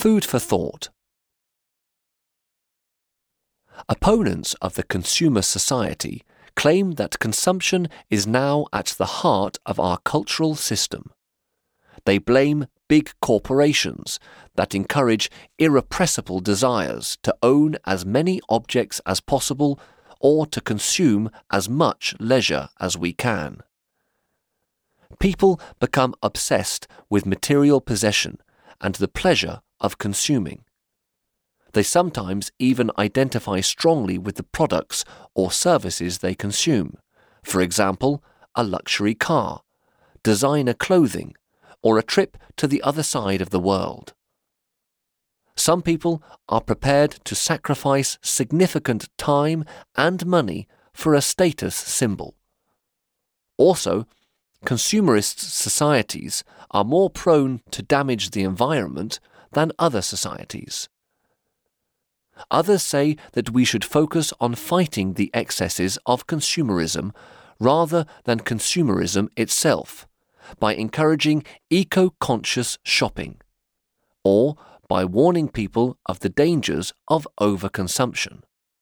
Food for thought. Opponents of the consumer society claim that consumption is now at the heart of our cultural system. They blame big corporations that encourage irrepressible desires to own as many objects as possible or to consume as much leisure as we can. People become obsessed with material possession and the pleasure of consuming. They sometimes even identify strongly with the products or services they consume, for example, a luxury car, designer clothing, or a trip to the other side of the world. Some people are prepared to sacrifice significant time and money for a status symbol. Also, consumerist societies are more prone to damage the environment than other societies. Others say that we should focus on fighting the excesses of consumerism rather than consumerism itself, by encouraging eco-conscious shopping, or by warning people of the dangers of overconsumption.